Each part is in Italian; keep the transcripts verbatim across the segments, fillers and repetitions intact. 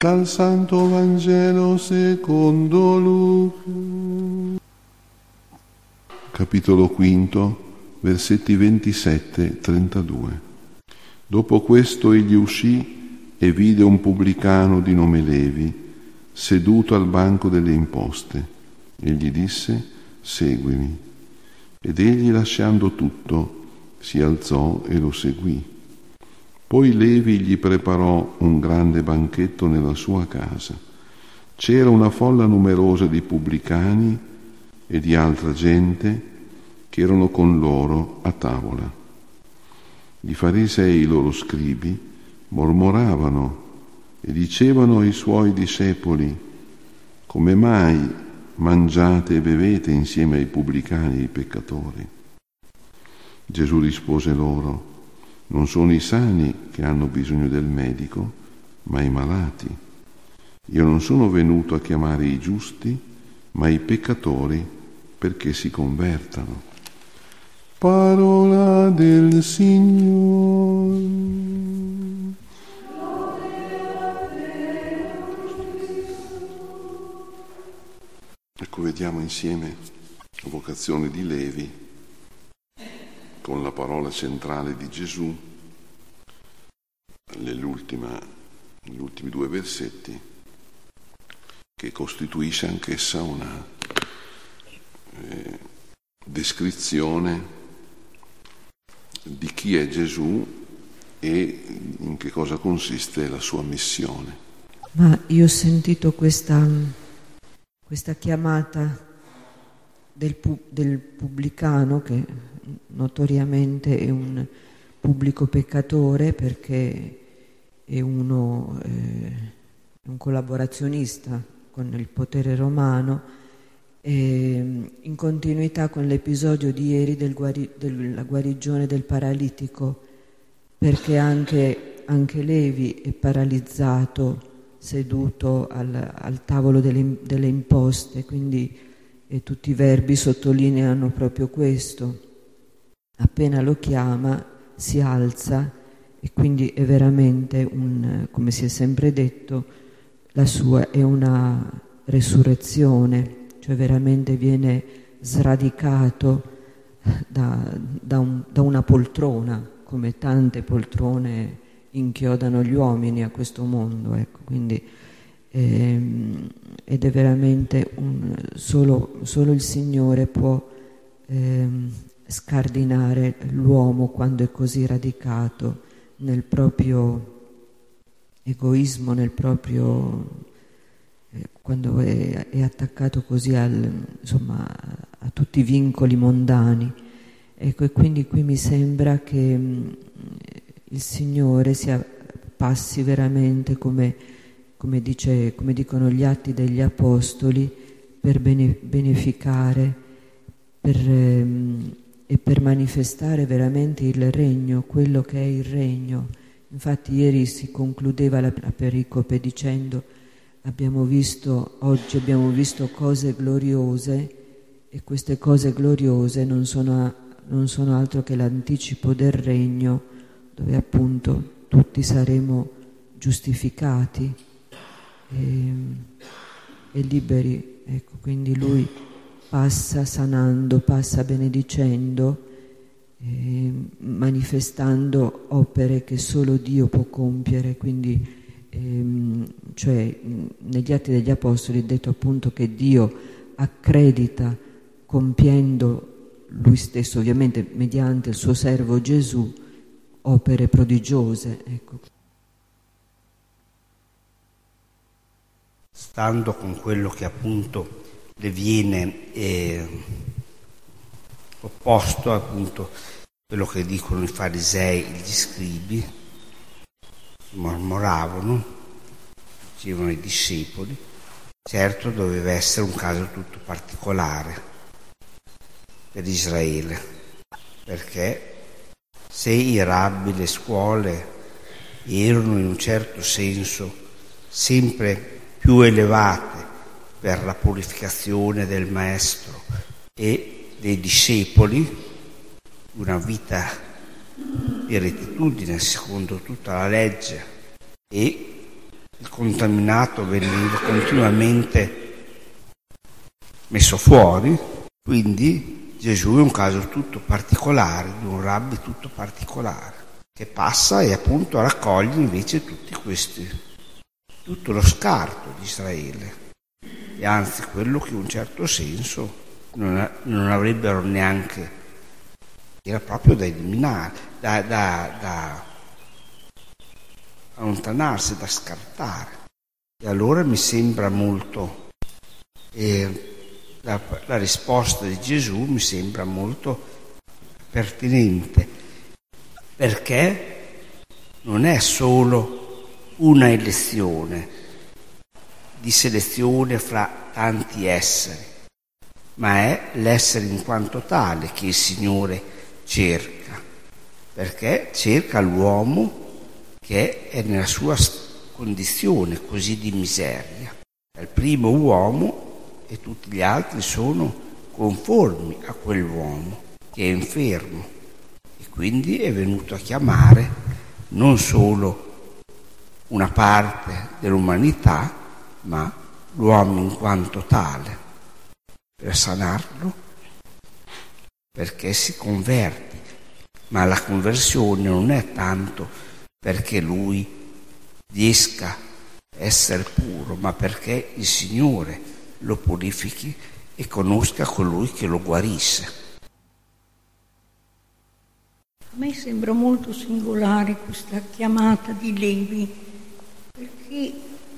Dal Santo Vangelo secondo Luca. Capitolo quinto, versetti ventisette trentadue. Dopo questo egli uscì e vide un pubblicano di nome Levi seduto al banco delle imposte e gli disse: seguimi. Ed egli, lasciando tutto, si alzò e lo seguì. Poi Levi gli preparò un grande banchetto nella sua casa. C'era una folla numerosa di pubblicani e di altra gente che erano con loro a tavola. I farisei, i loro scribi, mormoravano e dicevano ai suoi discepoli: come mai mangiate e bevete insieme ai pubblicani e ai peccatori? Gesù rispose loro: non sono i sani che hanno bisogno del medico, ma i malati. Io non sono venuto a chiamare i giusti, ma i peccatori perché si convertano. Parola del Signore. Ecco, vediamo insieme la vocazione di Levi con la parola centrale di Gesù nell'ultima, negli ultimi due versetti, che costituisce anch'essa una eh, descrizione di chi è Gesù e in che cosa consiste la sua missione. Ma io ho sentito questa, questa chiamata del, pu, del pubblicano, che notoriamente è un pubblico peccatore perché è uno eh, un collaborazionista con il potere romano, e in continuità con l'episodio di ieri del guari, della guarigione del paralitico, perché anche, anche Levi è paralizzato seduto al, al tavolo delle, delle imposte, quindi e tutti i verbi sottolineano proprio questo. Appena lo chiama si alza, e quindi è veramente un, come si è sempre detto, la sua è una resurrezione, cioè veramente viene sradicato da, da, un, da una poltrona, come tante poltrone inchiodano gli uomini a questo mondo, ecco. Quindi ehm, ed è veramente un, solo, solo il Signore può ehm, scardinare l'uomo quando è così radicato nel proprio egoismo, nel proprio eh, quando è, è attaccato così al, insomma, a tutti i vincoli mondani. Ecco, e quindi qui mi sembra che mh, il Signore sia, passi veramente come, come, dice, come dicono gli Atti degli Apostoli, per bene, beneficare, per ehm, e per manifestare veramente il regno, quello che è il regno. Infatti ieri si concludeva la, la pericope dicendo: abbiamo visto, oggi abbiamo visto cose gloriose, e queste cose gloriose non sono, non sono altro che l'anticipo del regno, dove appunto tutti saremo giustificati e, e liberi. Ecco, quindi lui passa sanando, passa benedicendo, eh, manifestando opere che solo Dio può compiere. Quindi, ehm, cioè, negli Atti degli Apostoli è detto appunto che Dio accredita, compiendo Lui stesso, ovviamente mediante il suo servo Gesù, opere prodigiose. Ecco. Stando con quello che appunto le viene eh, opposto appunto quello che dicono i farisei e gli scribi, mormoravano, dicevano i discepoli. Certo, doveva essere un caso tutto particolare per Israele, perché se i rabbi, le scuole erano in un certo senso sempre più elevate per la purificazione del maestro e dei discepoli, una vita di rettitudine secondo tutta la legge, e il contaminato veniva continuamente messo fuori, quindi Gesù è un caso tutto particolare, di un rabbi tutto particolare, che passa e appunto raccoglie invece tutti questi, tutto lo scarto di Israele, e anzi quello che in un certo senso non, non avrebbero neanche, era proprio da eliminare, da, da, da allontanarsi, da scartare. E allora mi sembra molto, eh, la, la risposta di Gesù mi sembra molto pertinente, perché non è solo una elezione di selezione fra tanti esseri, ma è l'essere in quanto tale che il Signore cerca, perché cerca l'uomo che è nella sua condizione così di miseria. È il primo uomo e tutti gli altri sono conformi a quell'uomo che è infermo, e quindi è venuto a chiamare non solo una parte dell'umanità, ma l'uomo in quanto tale, per sanarlo, perché si converte. Ma la conversione non è tanto perché lui riesca a essere puro, ma perché il Signore lo purifichi e conosca colui che lo guarisce. A me sembra molto singolare questa chiamata di Levi, perché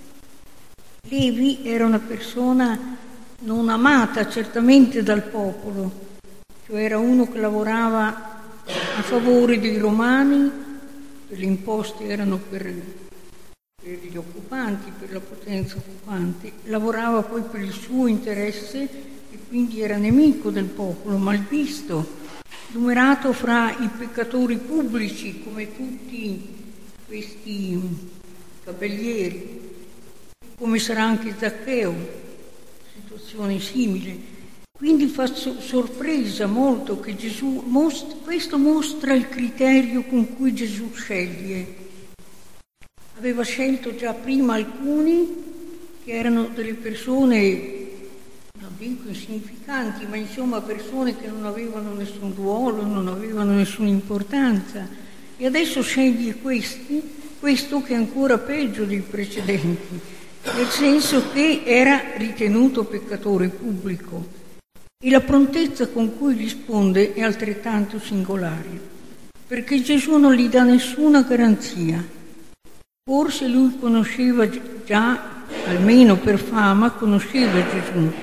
Levi era una persona non amata certamente dal popolo, cioè era uno che lavorava a favore dei romani, le imposte erano per, per gli occupanti, per la potenza occupante, lavorava poi per il suo interesse e quindi era nemico del popolo, malvisto, numerato fra i peccatori pubblici come tutti questi cavalieri, come sarà anche Zaccheo, situazione simile. Quindi fa sorpresa molto che Gesù, most- questo mostra il criterio con cui Gesù sceglie. Aveva scelto già prima alcuni che erano delle persone, non dico insignificanti, ma insomma persone che non avevano nessun ruolo, non avevano nessuna importanza. E adesso sceglie questi, questo che è ancora peggio dei precedenti, nel senso che era ritenuto peccatore pubblico. E la prontezza con cui risponde è altrettanto singolare, perché Gesù non gli dà nessuna garanzia. Forse lui conosceva già, almeno per fama, conosceva Gesù,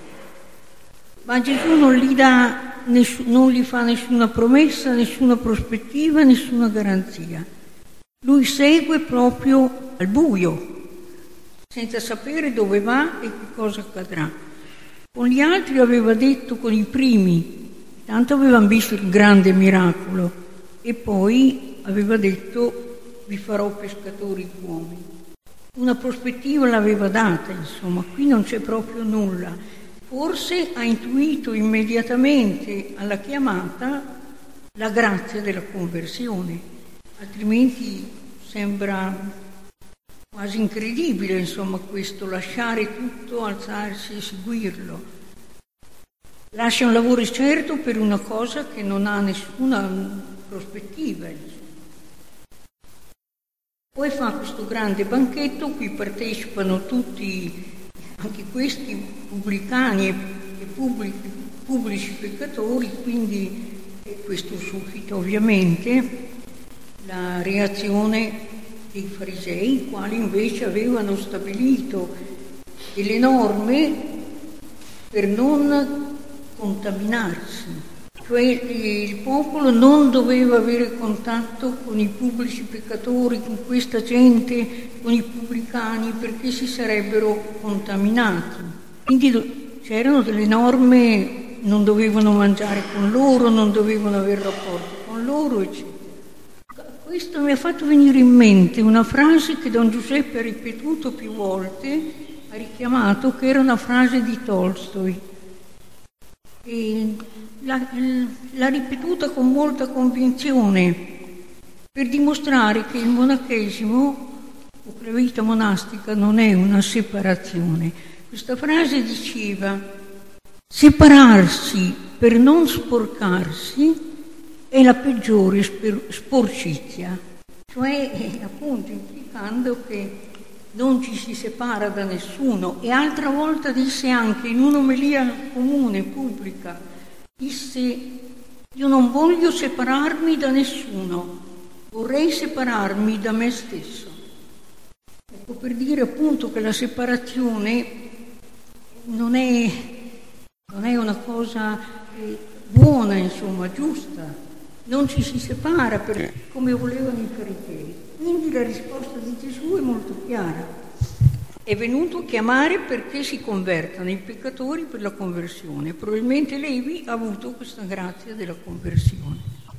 ma Gesù non gli dà, non gli fa nessuna promessa, nessuna prospettiva, nessuna garanzia. Lui segue proprio al buio, senza sapere dove va e che cosa accadrà. Con gli altri aveva detto, con i primi, tanto avevano visto il grande miracolo, e poi aveva detto: vi farò pescatori di uomini. Una prospettiva l'aveva data, insomma, qui non c'è proprio nulla. Forse ha intuito immediatamente alla chiamata la grazia della conversione, altrimenti sembra quasi incredibile, insomma, questo, lasciare tutto, alzarsi e seguirlo. Lascia un lavoro certo per una cosa che non ha nessuna prospettiva, insomma. Poi fa questo grande banchetto, qui partecipano tutti, anche questi pubblicani e pubblici, pubblici peccatori, quindi questo suscita ovviamente la reazione dei farisei, i quali invece avevano stabilito delle norme per non contaminarsi. Cioè il popolo non doveva avere contatto con i pubblici peccatori, con questa gente, con i pubblicani, perché si sarebbero contaminati. Quindi c'erano delle norme, non dovevano mangiare con loro, non dovevano avere rapporti con loro, eccetera. Questo mi ha fatto venire in mente una frase che Don Giuseppe ha ripetuto più volte, ha richiamato, che era una frase di Tolstoi. E l'ha, l'ha ripetuta con molta convinzione per dimostrare che il monachesimo o che la vita monastica non è una separazione. Questa frase diceva: separarsi per non sporcarsi è la peggiore sporcizia, cioè appunto implicando che non ci si separa da nessuno. E altra volta disse anche in un'omelia comune, pubblica, disse: io non voglio separarmi da nessuno, vorrei separarmi da me stesso. Ecco, per dire appunto che la separazione non è, non è una cosa eh, buona, insomma, giusta. Non ci si separa per, come volevano i farisei. Quindi la risposta di Gesù è molto chiara. È venuto a chiamare perché si convertano i peccatori per la conversione. Probabilmente Levi ha avuto questa grazia della conversione.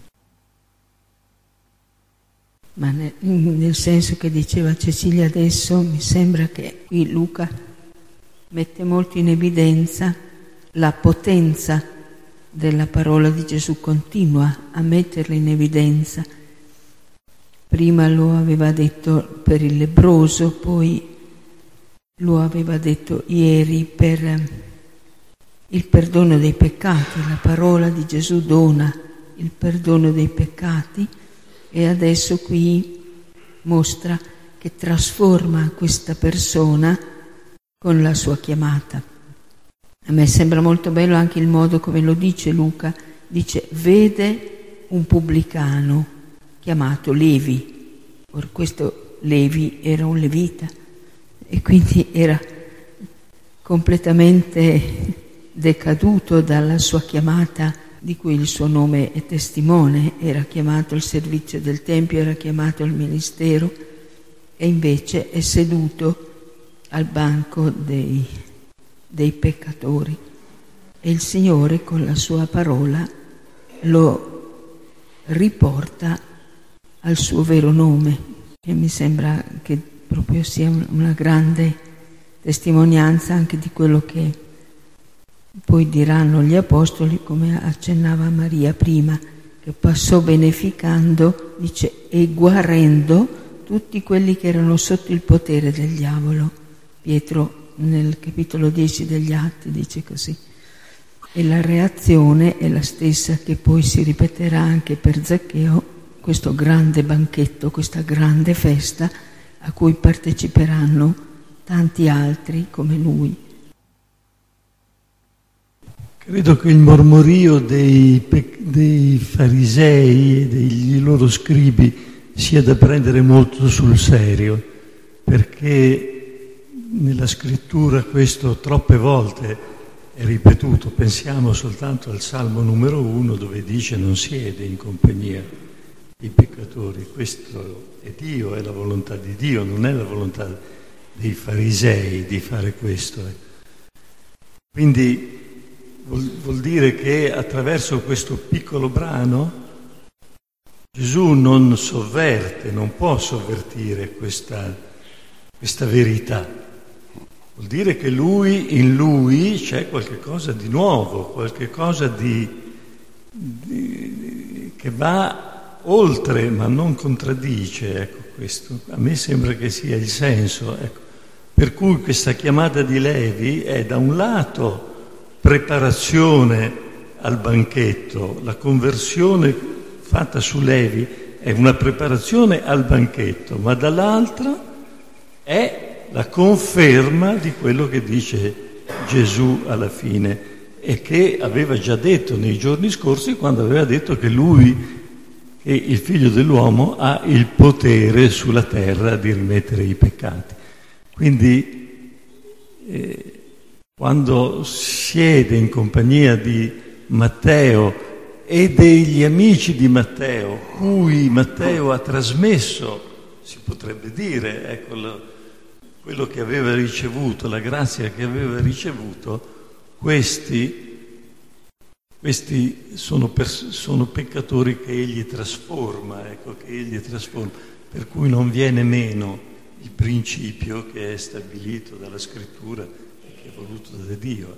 Ma nel, nel senso che diceva Cecilia adesso, mi sembra che qui Luca mette molto in evidenza la potenza della parola di Gesù, continua a metterla in evidenza. Prima lo aveva detto per il lebbroso, poi lo aveva detto ieri per il perdono dei peccati. La parola di Gesù dona il perdono dei peccati e adesso qui mostra che trasforma questa persona con la sua chiamata. A me sembra molto bello anche il modo come lo dice Luca. Dice: vede un pubblicano chiamato Levi. Or questo Levi era un levita e quindi era completamente decaduto dalla sua chiamata, di cui il suo nome è testimone. Era chiamato al servizio del Tempio, era chiamato al ministero, e invece è seduto al banco dei, dei peccatori. E il Signore con la sua parola lo riporta al suo vero nome, e mi sembra che proprio sia una grande testimonianza anche di quello che poi diranno gli apostoli, come accennava Maria prima, che passò beneficando, dice, e guarendo tutti quelli che erano sotto il potere del diavolo. Pietro nel capitolo dieci degli Atti dice così. E la reazione è la stessa che poi si ripeterà anche per Zaccheo, questo grande banchetto, questa grande festa a cui parteciperanno tanti altri come lui. Credo che il mormorio dei, dei farisei e degli loro scribi sia da prendere molto sul serio, perché nella scrittura questo troppe volte è ripetuto. Pensiamo soltanto al Salmo numero uno, dove dice: non siede in compagnia dei peccatori. Questo è Dio, è la volontà di Dio, non è la volontà dei farisei di fare questo. Quindi vuol, vuol dire che attraverso questo piccolo brano Gesù non sovverte, non può sovvertire questa, questa verità. Vuol dire che lui, in lui c'è qualche cosa di nuovo, qualche cosa di, di, che va oltre ma non contraddice. Ecco, questo a me sembra che sia il senso. Ecco. Per cui questa chiamata di Levi è da un lato preparazione al banchetto, la conversione fatta su Levi è una preparazione al banchetto, ma dall'altra è la conferma di quello che dice Gesù alla fine e che aveva già detto nei giorni scorsi, quando aveva detto che lui, che il figlio dell'uomo, ha il potere sulla terra di rimettere i peccati. Quindi eh, quando siede in compagnia di Matteo e degli amici di Matteo, cui Matteo ha trasmesso, si potrebbe dire, ecco, lo, quello che aveva ricevuto, la grazia che aveva ricevuto, questi, questi sono, pers- sono peccatori che egli trasforma, ecco, che egli trasforma, per cui non viene meno il principio che è stabilito dalla Scrittura e che è voluto da Dio.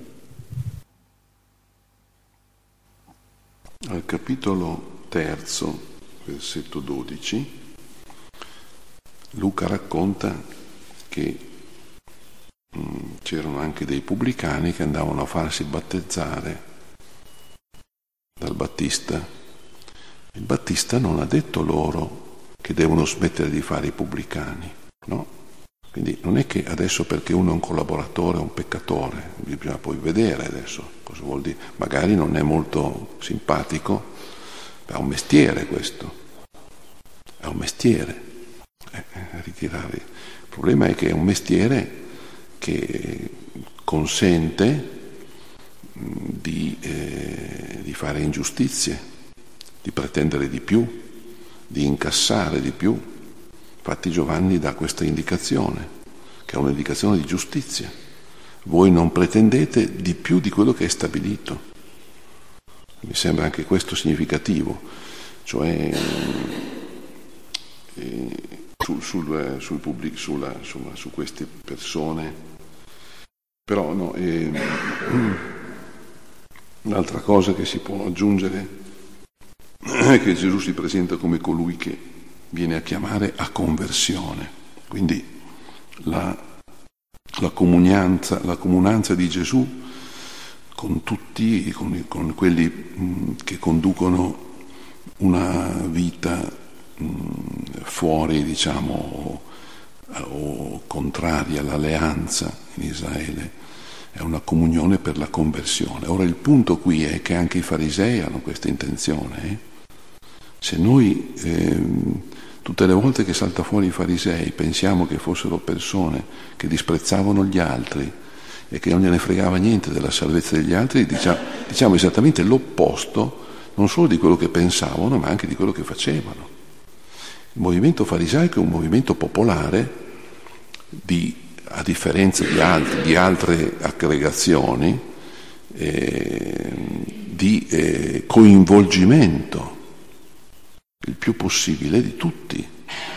Al capitolo terzo, versetto dodici, Luca racconta che mh, c'erano anche dei pubblicani che andavano a farsi battezzare dal Battista. Il Battista non ha detto loro che devono smettere di fare i pubblicani, no? Quindi non è che adesso perché uno è un collaboratore, un peccatore, bisogna poi vedere adesso cosa vuol dire. Magari non è molto simpatico, ma è un mestiere questo, è un mestiere, eh, ritirare. Il problema è che è un mestiere che consente di, eh, di fare ingiustizie, di pretendere di più, di incassare di più. Infatti Giovanni dà questa indicazione, che è un'indicazione di giustizia. Voi non pretendete di più di quello che è stabilito. Mi sembra anche questo significativo, cioè eh, sul, sul, sul pubblic, sulla, insomma, su queste persone. Però no, eh, un'altra cosa che si può aggiungere è che Gesù si presenta come colui che viene a chiamare a conversione. Quindi la, la comunianza, la comunanza di Gesù con tutti, con, con quelli mh, che conducono una vita mh, fuori, diciamo, o, o contraria all'alleanza in Israele, è una comunione per la conversione. Ora il punto qui è che anche i farisei hanno questa intenzione. Eh? Se noi ehm, tutte le volte che salta fuori i farisei pensiamo che fossero persone che disprezzavano gli altri e che non gliene fregava niente della salvezza degli altri, diciamo, diciamo esattamente l'opposto, non solo di quello che pensavano, ma anche di quello che facevano. Il movimento farisaico è un movimento popolare, di, a differenza di, altri, di altre aggregazioni, eh, di eh, coinvolgimento il più possibile di tutti,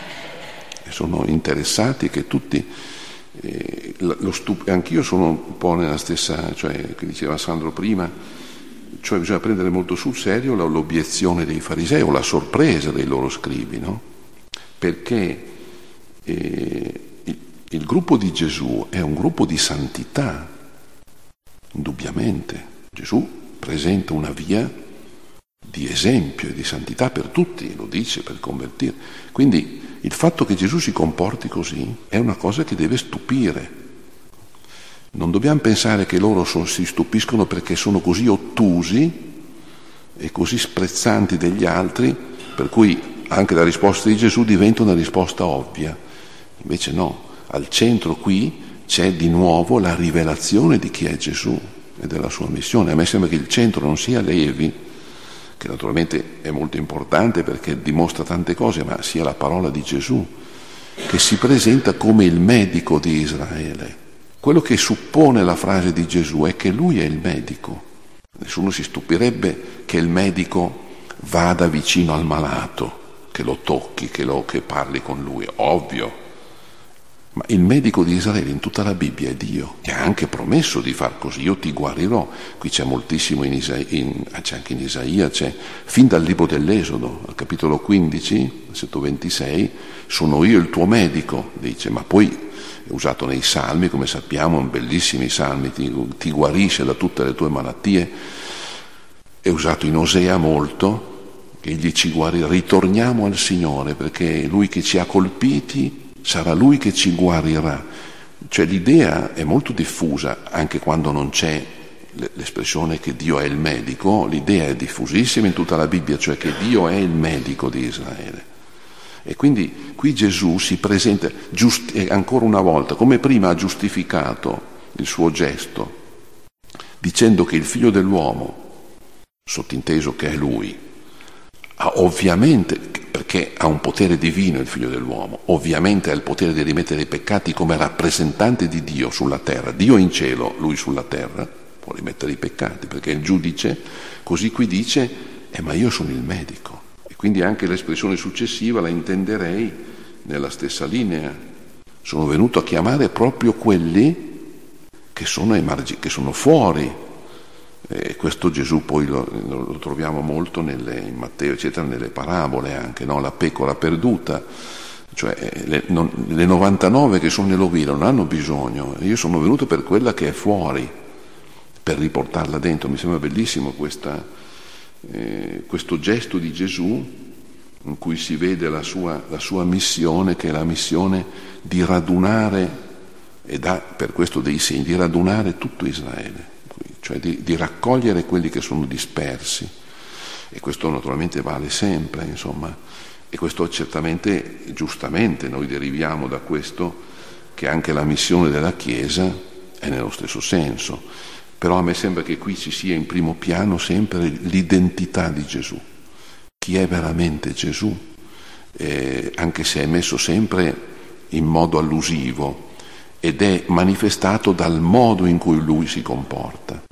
e sono interessati che tutti, eh, lo stup- anch'io sono un po' nella stessa, cioè che diceva Sandro prima, cioè bisogna prendere molto sul serio l'obiezione dei farisei o la sorpresa dei loro scribi, no? Perché eh, il, il gruppo di Gesù è un gruppo di santità, indubbiamente. Gesù presenta una via di esempio e di santità per tutti, lo dice, per convertire. Quindi il fatto che Gesù si comporti così è una cosa che deve stupire. Non dobbiamo pensare che loro so, si stupiscono perché sono così ottusi e così sprezzanti degli altri, per cui anche la risposta di Gesù diventa una risposta ovvia. Invece no, al centro qui c'è di nuovo la rivelazione di chi è Gesù e della sua missione. A me sembra che il centro non sia Levi, che naturalmente è molto importante perché dimostra tante cose, ma sia la parola di Gesù, che si presenta come il medico di Israele. Quello che suppone la frase di Gesù è che lui è il medico. Nessuno si stupirebbe che il medico vada vicino al malato, che lo tocchi, che, lo, che parli con lui, ovvio. Ma il medico di Israele in tutta la Bibbia è Dio, che ha anche promesso di far così: io ti guarirò. Qui c'è moltissimo in Isaia, in, c'è anche in Isaia, c'è fin dal libro dell'Esodo, al capitolo quindici, versetto ventisei, sono io il tuo medico, dice, ma poi è usato nei salmi, come sappiamo, bellissimi salmi, ti, ti guarisce da tutte le tue malattie, è usato in Osea molto, egli ci guarirà. Ritorniamo al Signore, perché lui che ci ha colpiti sarà lui che ci guarirà. Cioè l'idea è molto diffusa, anche quando non c'è l'espressione che Dio è il medico, l'idea è diffusissima in tutta la Bibbia, cioè che Dio è il medico di Israele. E quindi qui Gesù si presenta giusti- ancora una volta, come prima ha giustificato il suo gesto, dicendo che il figlio dell'uomo, sottinteso che è lui, ha ovviamente, perché ha un potere divino il figlio dell'uomo, ovviamente ha il potere di rimettere i peccati come rappresentante di Dio sulla terra. Dio in cielo, lui sulla terra, può rimettere i peccati, perché il giudice, così qui dice, eh, ma io sono il medico. E quindi anche l'espressione successiva la intenderei nella stessa linea. Sono venuto a chiamare proprio quelli che sono, emargi- che sono fuori. E questo Gesù poi lo, lo troviamo molto nelle, in Matteo eccetera, nelle parabole anche, no? La pecora perduta, Cioè le, non, le novantanove che sono nell'ovile non hanno bisogno, io sono venuto per quella che è fuori, per riportarla dentro. Mi sembra bellissimo questa, eh, questo gesto di Gesù in cui si vede la sua, la sua missione, che è la missione di radunare, e dà per questo dei segni, di radunare tutto Israele, cioè di, di raccogliere quelli che sono dispersi. E questo naturalmente vale sempre, insomma. E questo certamente, giustamente, noi deriviamo da questo che anche la missione della Chiesa è nello stesso senso. Però a me sembra che qui ci sia in primo piano sempre l'identità di Gesù. Chi è veramente Gesù, eh, anche se è messo sempre in modo allusivo ed è manifestato dal modo in cui lui si comporta.